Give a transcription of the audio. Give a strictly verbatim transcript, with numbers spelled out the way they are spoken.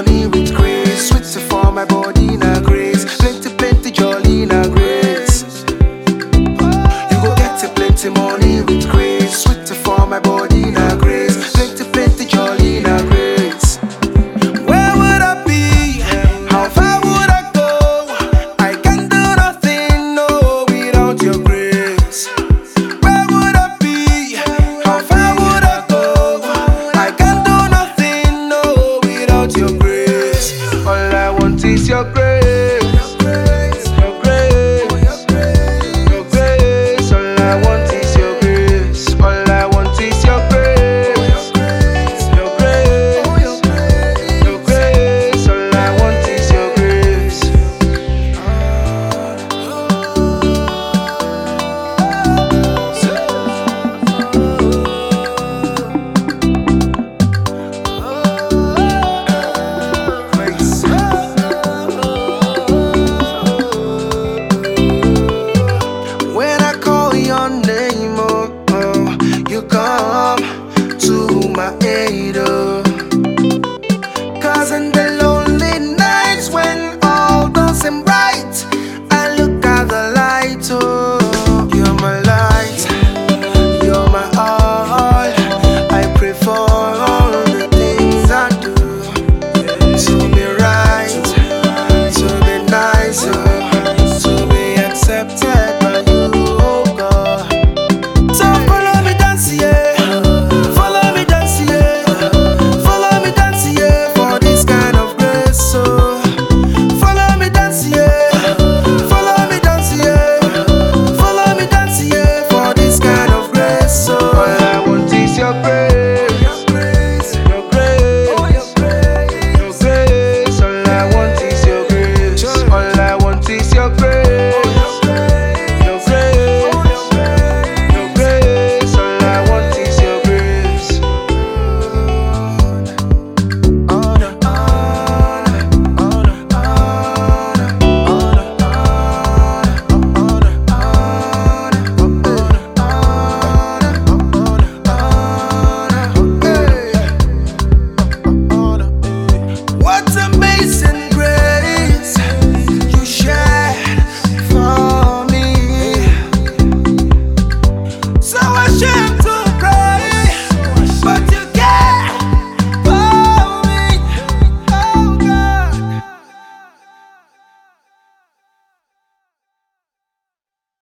money with grace. Sweet for my body na grace. Plenty, plenty jolly na grace. You go get a plenty money with grace. Sweet for my body na grace. Plenty, plenty jolly na grace. Where would I be? How far would I go? I can do nothing, no, without your grace. Where would I be? How far would I go? I can do nothing, no, without your grace. All I want is your grace.